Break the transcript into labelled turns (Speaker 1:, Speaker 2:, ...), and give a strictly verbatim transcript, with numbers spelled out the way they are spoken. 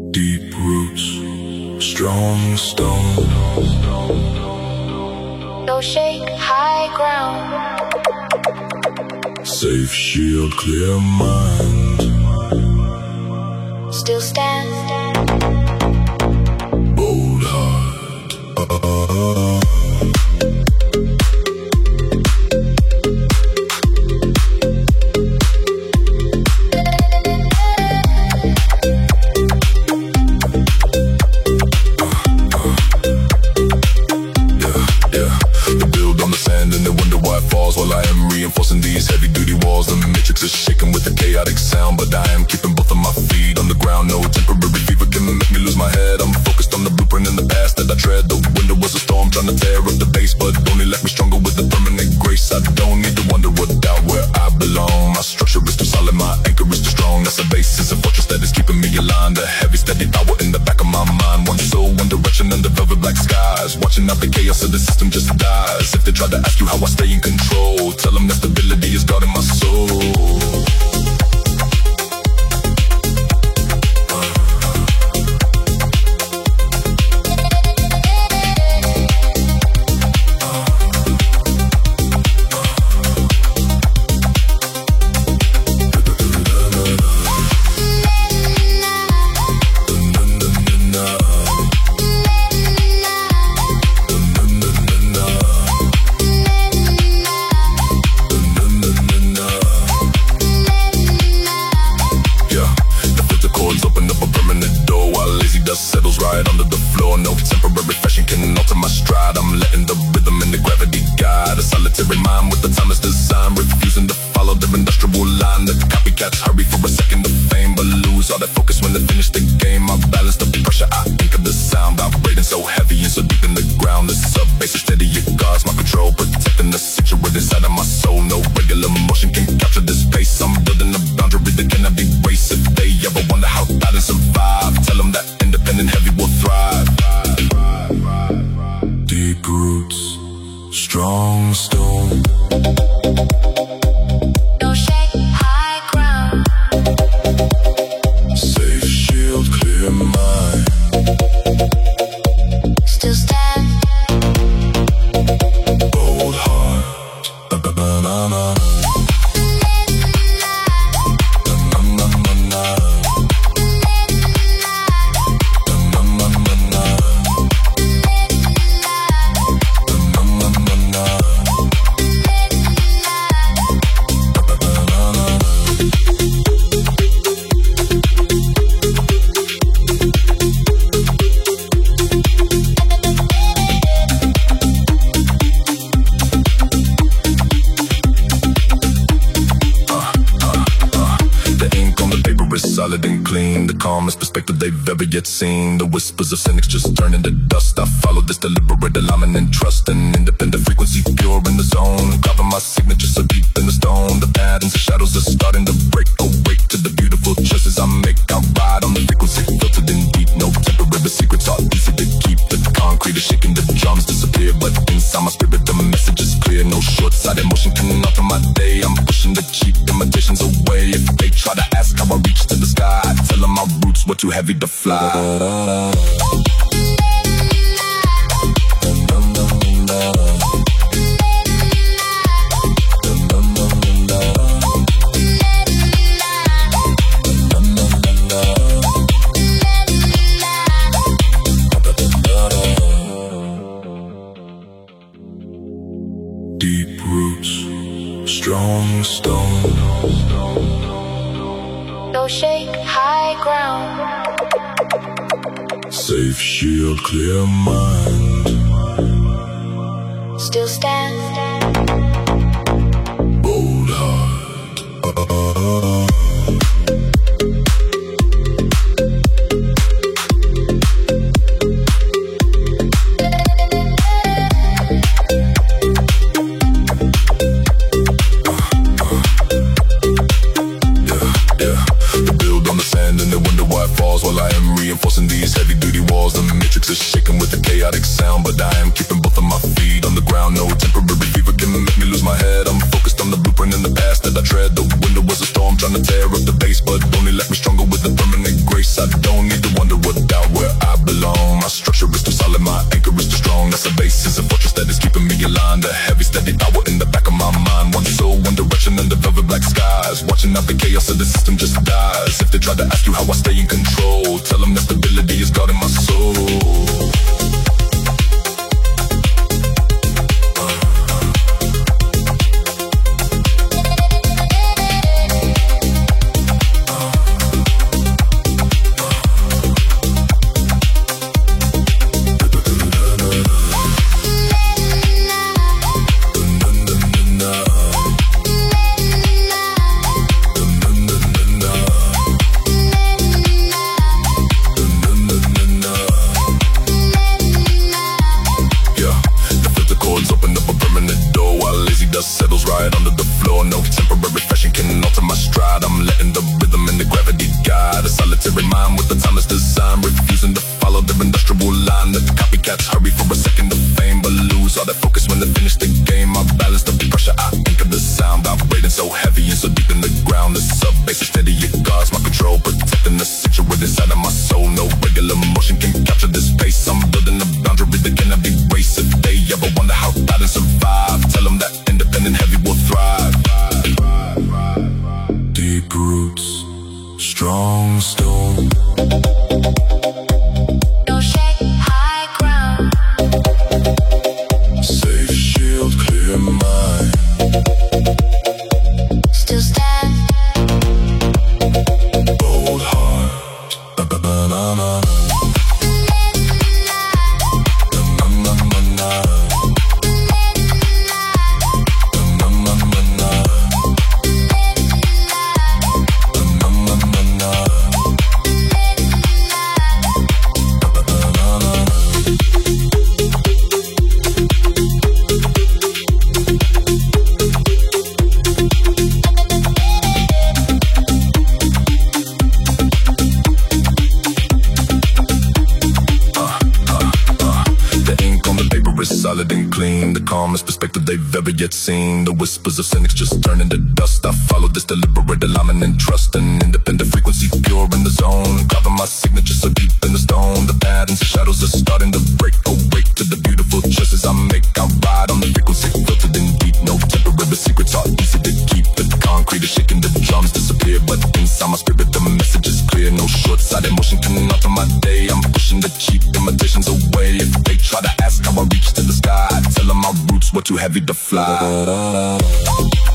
Speaker 1: Deep roots, strong stone.
Speaker 2: No shake, high ground.
Speaker 1: Safe shield, clear mind.
Speaker 2: Still stand.
Speaker 1: Bold heart. Uh-uh.
Speaker 3: While I am reinforcing these heavy-duty walls, the matrix is shaking with a chaotic sound, but I am keeping both of my feet on the ground. No temporary fever can make me lose my head. I'm focused on the blueprint in the past that I tread. The window was a storm trying to tear up the base, but only left me stronger with the permanent grace. I don't need to wonder what doubt where I belong. My structure is too solid, my anchor is too strong. That's a base, it's a fortress that is keeping me aligned. The heavy, steady power in the back of my mind. One soul, one direction under velvet black skies. Watching out the chaos of the system just dies. If they try to ask you how I stay in control, tell them that stability is guarding my soul.
Speaker 1: Yet seen the whispers of cynics just turning to dust. I follow this deliberate alignment and trust, an independent frequency pure in the zone, carving my signature so deep in the stone. The patterns and shadows are starting to break. Awake to the beautiful choices I make. I ride on the frequency filtered in deep. No temporary secrets are easy to keep. The concrete is shaking, the drums disappear, but inside my spirit the message is clear. No short-sighted motion can alter my day. I'm pushing the cheap imitations away. If they try to ask how I reach to the sky, I tell them my roots were too heavy to fly. Deep roots, strong stone.
Speaker 2: No shake, high ground.
Speaker 1: Safe shield, clear mind.
Speaker 2: Still stand.
Speaker 1: Bold heart. Uh-uh.
Speaker 3: While I am reinforcing these heavy-duty walls, the matrix is shaking with a chaotic sound, but I am keeping both of my feet on the ground. No temporary fever can make me lose my head. I'm focused on the blueprint in the past that I tread. The window was a storm trying to tear up the base, but only left me stronger with a permanent grace. I don't need to wonder relentless. A base is a fortress that is keeping me aligned. A heavy, steady power in the back of my mind. One soul, one direction under velvet black skies. Watching out the chaos of the system just dies. If they try to ask you how I stay in control, tell them that stability is guarding my soul. Settles right under the floor. No temporary fashion can alter my stride. I'm letting the rhythm and the gravity guide. A solitary mind with a timeless design, refusing to follow their industrial line. The copycats hurry for a second of fame, but lose all that focus when they finish the game. I balance the pressure, I anchor the sound. Vibrating so heavy and so deep in the ground. The sub-bass is steady, it guards my control, protecting the situated inside of my soul. No regular motion can capture this pace. I'm building a boundary that cannot be raced. If they ever wonder how I didn't survive, tell them that independent heavy will thrive. Deep roots, strong stone.
Speaker 2: No shake, high ground.
Speaker 3: Safe shield, clear mind.
Speaker 2: Still stand.
Speaker 3: Bold heart. Ba-ba-ba-na-na. Solid and clean, the calmest perspective they've ever yet seen. The whispers of cynics just turn into dust. I follow this deliberate alignment and trust. An independent frequency pure in the zone, carving my signature so deep in the stone. The patterns and shadows are starting to break. Awake to the beautiful choices I make. I ride on the frequency filtered in deep. No temporary secrets are easy to keep. The concrete is shaking, the drums disappear, but inside my spirit the message is clear. No short-sighted motion can alter my day. I'm pushing the cheap imitations away. If they try to ask how I reach to the sky, tell them my roots were too heavy to fly.